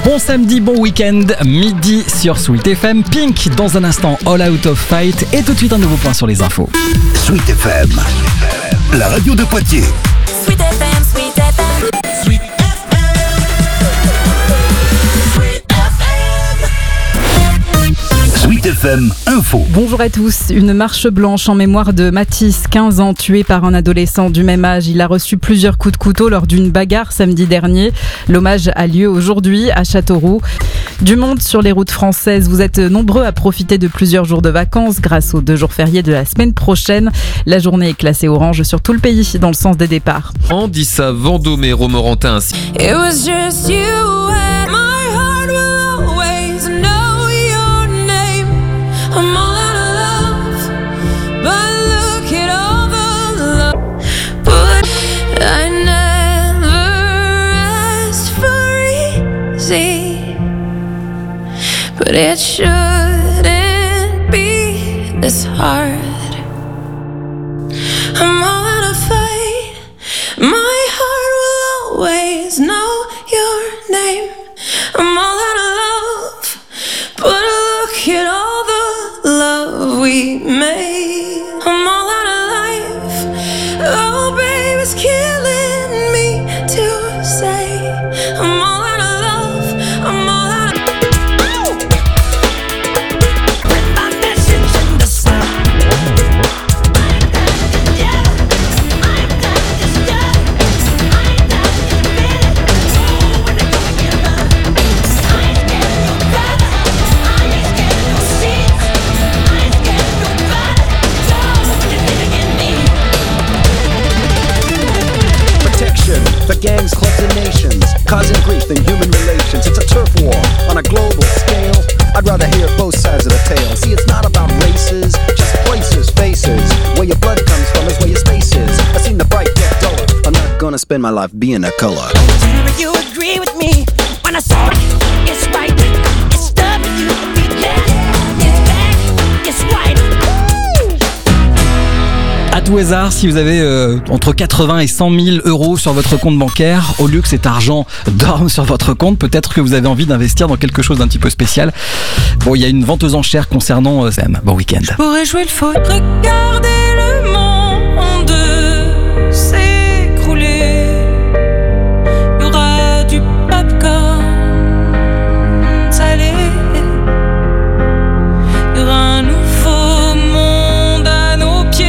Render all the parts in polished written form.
Bon samedi, bon week-end, midi sur Sweet FM. Pink dans un instant, All Out of Fight. Et tout de suite un nouveau point sur les infos. Sweet FM, la radio de Poitiers. Sweet FM, Sweet FM, Sweet FM, Sweet FM. Sweet FM Info. Bonjour à tous. Une marche blanche en mémoire de Mathis, 15 ans, tué par un adolescent du même âge. Il a reçu plusieurs coups de couteau lors d'une bagarre samedi dernier. L'hommage a lieu aujourd'hui à Châteauroux. Du monde sur les routes françaises. Vous êtes nombreux à profiter de plusieurs jours de vacances grâce aux 2 jours fériés de la semaine prochaine. La journée est classée orange sur tout le pays dans le sens des départs. Dissa, Vendôme et Romorantin ainsi. It was just you and my heart will always know your name. I'm all out of love, but look at all the love. But I never asked for easy, but it shouldn't be this hard. I'm all out of fight. My heart will always know your name. I'm all out of love, but look at all the love we made. I'm all out of life. Oh, baby, it's killing me to say I'm all out of love. I'm all out of my message in the sun. For gangs, clubs, and nations, causing grief in human relations. It's a turf war on a global scale. I'd rather hear both sides of the tale. See, it's not about races, just places, faces. Where your blood comes from is where your space is. I've seen the bright get duller. I'm not gonna spend my life being a color. Tell you agree with me when I say it's right. It's W, yeah, it's back, it's white. À tout hasard, si vous avez entre 80 et 100 000 euros sur votre compte bancaire, au lieu que cet argent dorme sur votre compte, peut-être que vous avez envie d'investir dans quelque chose d'un petit peu spécial. Bon, il y a une vente aux enchères concernant Sam. Bon week-end. Pourrais jouer le foot, regarder le monde s'écrouler. Il y aura du popcorn salé. Il y aura un nouveau monde à nos pieds.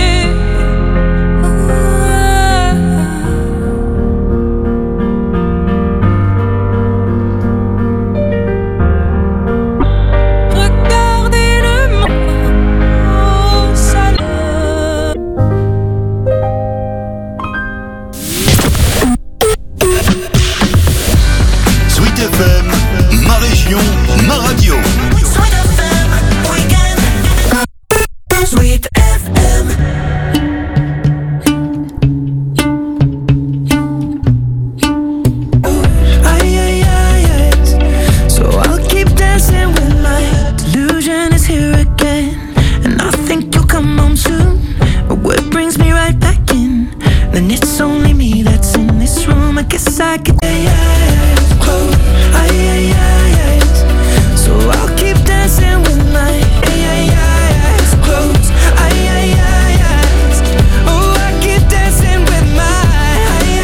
Regardez le monde salé. Sweet FM, ma région, ma radio. Sweet FM, weekend. Sweet FM. So I'll keep dancing with my delusion is here again, and I think you'll come home soon. But what brings me right back in? Then it's only me that's in this room. I guess I could close. So I'll keep dancing with my eyes closed. Oh, I keep dancing with my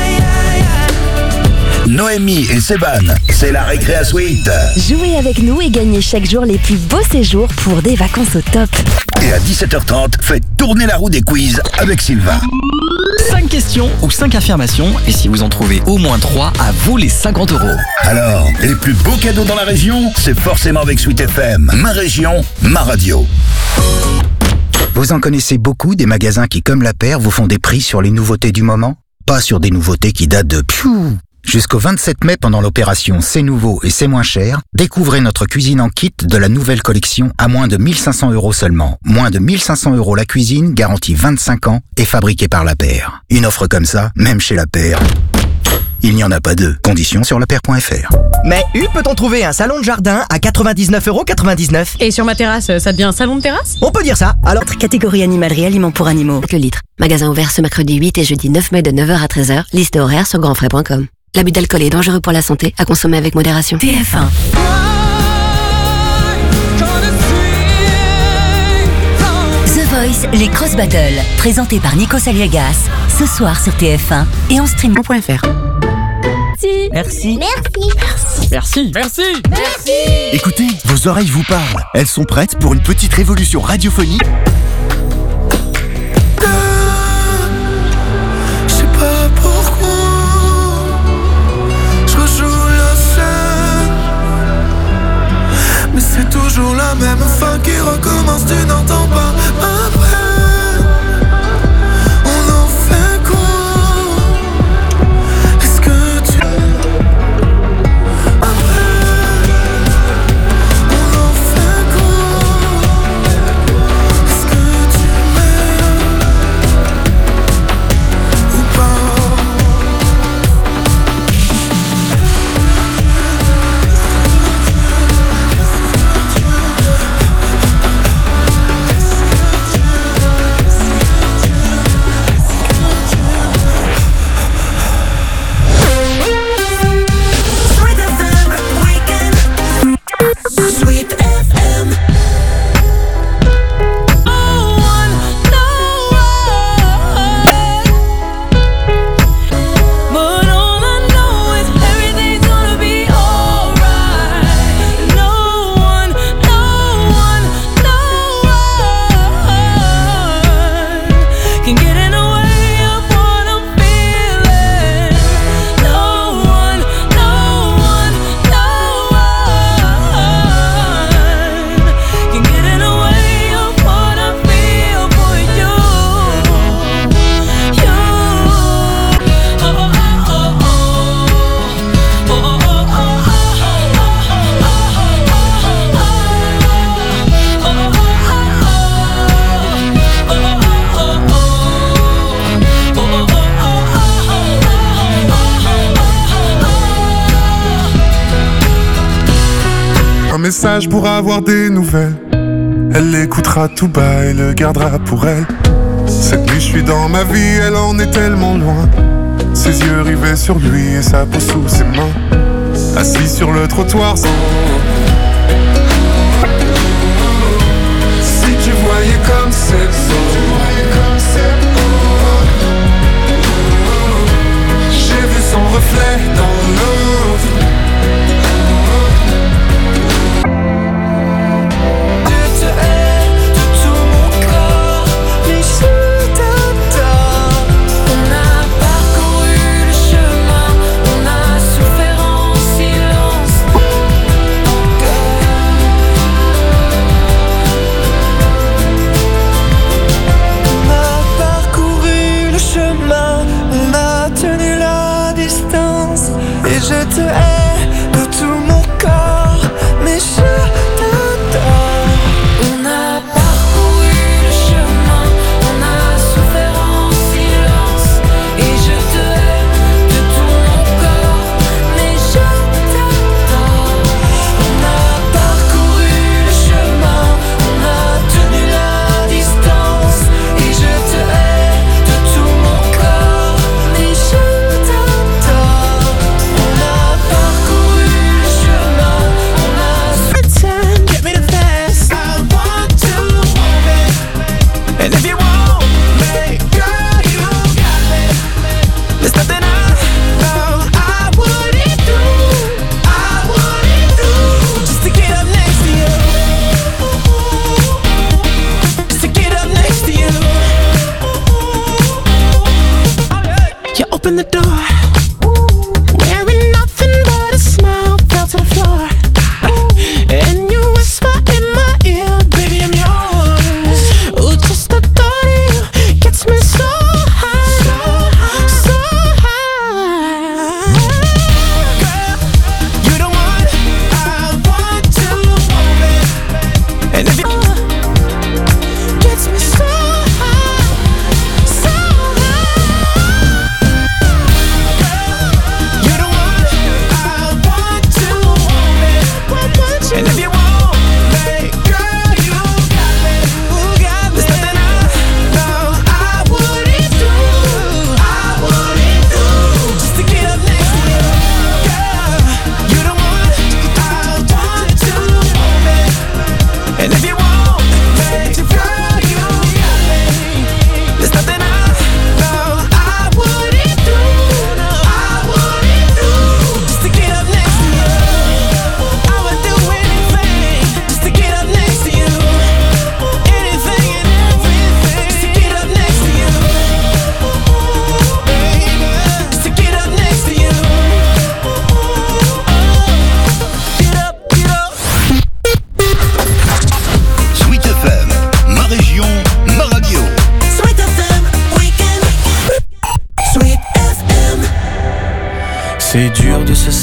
Noémie et Séban, c'est la récré à Sweet. Jouez avec nous et gagnez chaque jour les plus beaux séjours pour des vacances au top. Et à 17h30, faites tourner la roue des quiz avec Sylvain. 5 questions ou 5 affirmations. Et si vous en trouvez au moins 3, à vous les 50 euros. Alors, les plus beaux cadeaux dans la région, c'est forcément avec Sweet FM. Ma région, ma radio. Vous en connaissez beaucoup des magasins qui, comme La Paire, vous font des prix sur les nouveautés du moment? Pas sur des nouveautés qui datent de Jusqu'au 27 mai, pendant l'opération C'est nouveau et c'est moins cher, découvrez notre cuisine en kit de la nouvelle collection à moins de 1500 euros seulement. Moins de 1500 euros la cuisine, garantie 25 ans et fabriquée par La Paire. Une offre comme ça, même chez La Paire, il n'y en a pas deux. Conditions sur lapaire.fr. Mais U peut-on trouver un salon de jardin à 99,99 €? Et sur ma terrasse, ça devient un salon de terrasse? On peut dire ça, alors... Catégorie animalerie, aliments pour animaux. Le litre. Magasin ouvert ce mercredi 8 et jeudi 9 mai de 9h à 13h. Liste horaire sur grandfrais.com. L'abus d'alcool est dangereux pour la santé, à consommer avec modération. TF1. The Voice, les Cross Battles, présentés par Nico Saliegas, ce soir sur TF1 et en stream.fr. Merci. Merci. Écoutez, vos oreilles vous parlent. Elles sont prêtes pour une petite révolution radiophonique. Je sais pas pourquoi je rejoue la scène, mais c'est toujours la même fin qui recommence. Tu n'entends pas ma peine. On en fait quoi? Est-ce que tu message pour avoir des nouvelles. Elle l'écoutera tout bas et le gardera pour elle. Cette nuit je suis dans ma vie, elle en est tellement loin. Ses yeux rivés sur lui et sa peau sous ses mains. Assis sur le trottoir sans... Si tu voyais comme c'est j'ai vu son reflet dans l'eau. Et j'ai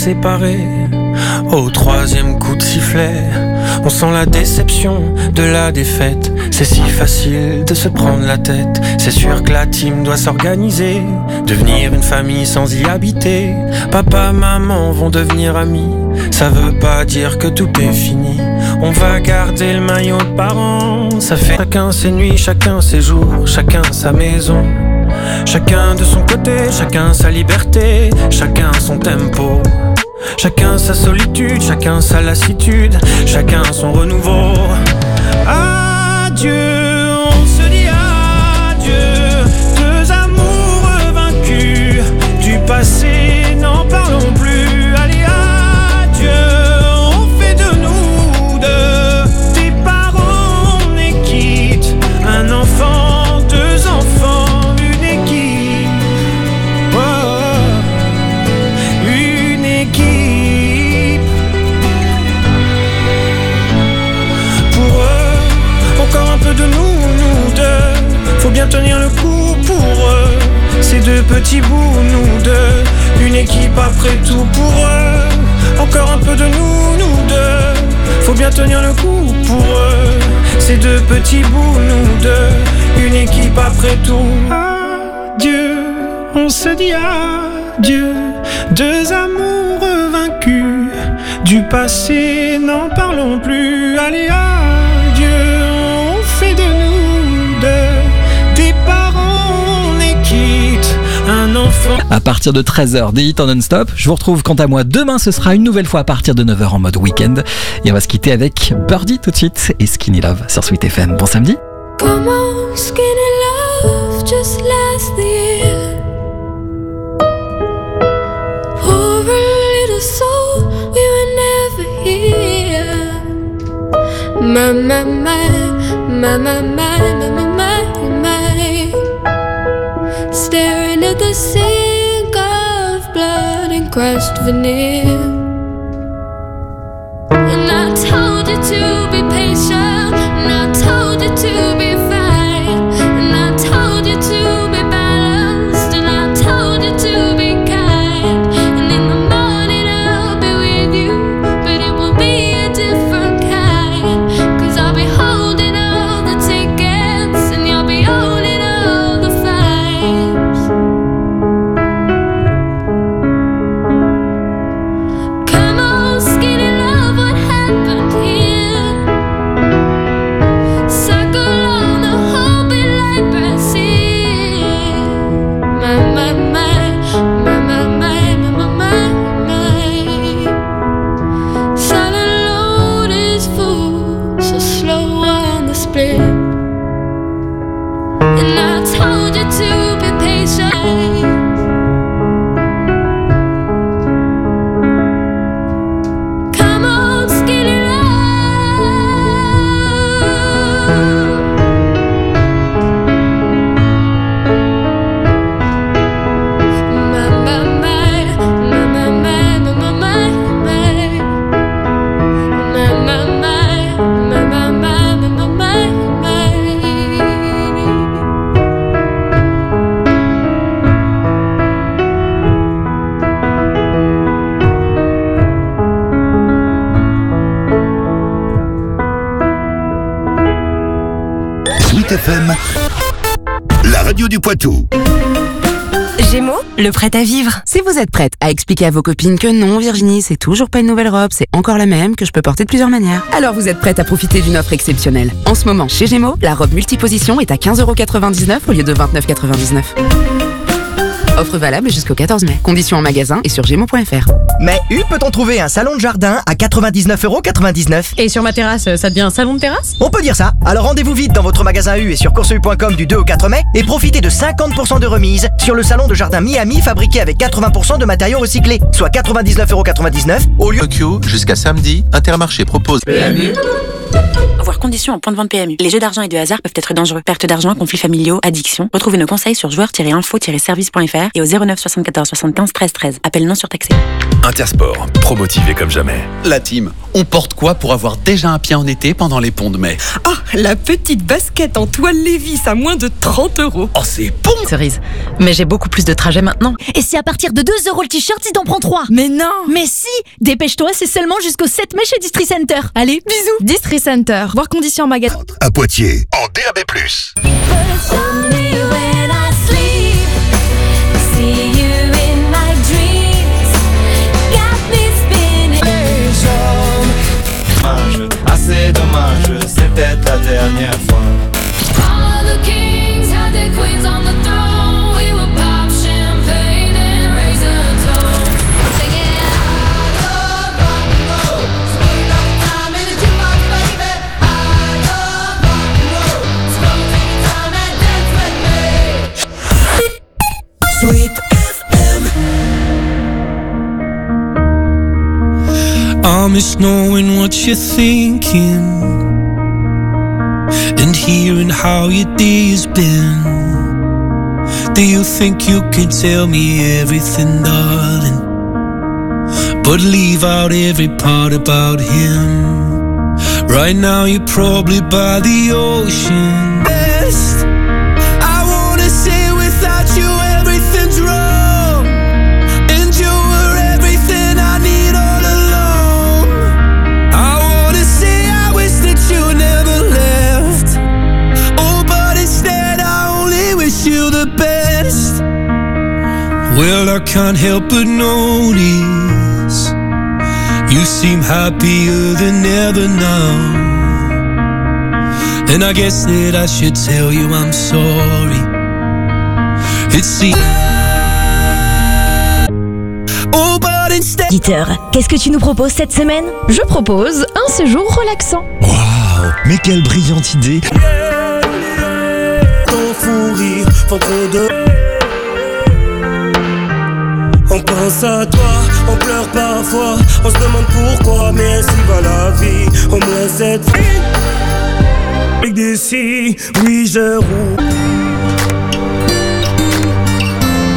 séparer. Au troisième coup de sifflet, on sent la déception de la défaite. C'est si facile de se prendre la tête. C'est sûr que la team doit s'organiser, devenir une famille sans y habiter. Papa, maman vont devenir amis. Ça veut pas dire que tout est fini. On va garder le maillot de parents. Ça fait chacun ses nuits, chacun ses jours, chacun sa maison. Chacun de son côté, chacun sa liberté, chacun son tempo. Chacun sa solitude, chacun sa lassitude, chacun son renouveau. Adieu, on se dit adieu. Deux amoureux vaincus du passé, n'en parlons plus. Allez, adieu, on fait de nous deux des parents, on est quitte. Un enfant, deux enfants, une équipe. Oh, une équipe. Pour eux, encore un peu de nous deux. Faut bien tenir le coup pour eux. Ces deux petits bouts, nous deux. Une équipe après tout pour eux. Encore un peu de nous deux. Faut bien tenir le coup pour eux. Ces deux petits bouts, nous deux. Une équipe après tout. Adieu, on se dit adieu. Deux amoureux vaincus du passé, n'en parlons plus. Allez, adieu, on fait de nous deux des parents, on est quitte. Un enfant. À partir de 13h, des hits en non-stop. Je vous retrouve quant à moi demain, ce sera une nouvelle fois à partir de 9h en mode week-end. Et on va se quitter avec Birdie tout de suite et Skinny Love sur Sweet FM. Bon samedi. Come on, skinny love, just last the year. Poor little soul, we were never here. My, my, my, my, my, my, my, my, my. Staring at the sink of blood and crushed veneer. And I told you to be patient, and I told you to be fine, and I told you to be balanced, and I told you to be kind. And in the morning I'll be with you, but it will be a different kind. 'Cause I'll be holding all the tickets, and you'll be owning all the fives. Come on, skinny love, what happened here? Circle on the hope and light passing. My, my, my, my, my, my, my, my, my. Silent load is full, so slow on the split. And I told you to be patient. Come on, skinny Sweet FM, la radio du Poitou. Gémeaux, le prêt à vivre. Si vous êtes prête à expliquer à vos copines que non, Virginie, c'est toujours pas une nouvelle robe, c'est encore la même, que je peux porter de plusieurs manières, alors vous êtes prête à profiter d'une offre exceptionnelle. En ce moment, chez Gémeaux, la robe multiposition est à 15,99€ au lieu de 29,99€. Offre valable jusqu'au 14 mai. Conditions en magasin et sur gémeaux.fr. Mais U peut-on trouver un salon de jardin à 99,99€. Et sur ma terrasse, ça devient un salon de terrasse? On peut dire ça. Alors rendez-vous vite dans votre magasin U et sur courseu.com du 2 au 4 mai et profitez de 50% de remise sur le salon de jardin Miami fabriqué avec 80% de matériaux recyclés, soit 99,99€ au lieu... Tokyo, jusqu'à samedi, Intermarché propose PMU. Voir conditions en point de vente PMU. Les jeux d'argent et de hasard peuvent être dangereux. Perte d'argent, conflits familiaux, addiction. Retrouvez nos conseils sur joueurs-info-service.fr et au 09 74 75 13 13. Appel non surtaxé. Intersport, promotivé comme jamais. La team, On porte quoi pour avoir déjà un pied en été pendant les ponts de mai? Ah, la petite basket en toile Lévis à moins de 30 €. Oh, c'est bon! Cerise, mais j'ai beaucoup plus de trajets maintenant. Et c'est à partir de 2 € le t-shirt si t'en prends 3. Mais non! Mais si! Dépêche-toi, c'est seulement jusqu'au 7 mai chez Distri Center. Allez, bisous! Distri Center, voir conditions en magasin. À Poitiers, en DAB+. Assez dommage, c'était la dernière fois. All the kings had their queens on the throne. We would pop champagne and raise a toast. Singing, I love rock and roll. Spend all time in the jukebox, baby. I love rock and roll. So come take your time and dance with me. Sweet FM. I miss knowing what you're thinking and hearing how your day has been. Do you think you can tell me everything, darling, but leave out every part about him? Right now you're probably by the ocean. Best, I wanna say without you everything's wrong, and you were everything I need all along. I wanna say I wish that you never left. Oh, but instead I only wish you the best. Well, I can't help but notice you seem happier than ever now. And I guess that I should tell you I'm sorry. It's the oh, but instead. Peter, qu'est-ce que tu nous proposes cette semaine? Je propose un séjour relaxant. Waouh, mais quelle brillante idée! Ton fou rire font trop de. On pense à toi, on pleure parfois, on se demande pourquoi, mais ainsi va la vie. Au moins cette vie, avec des si, oui je roule.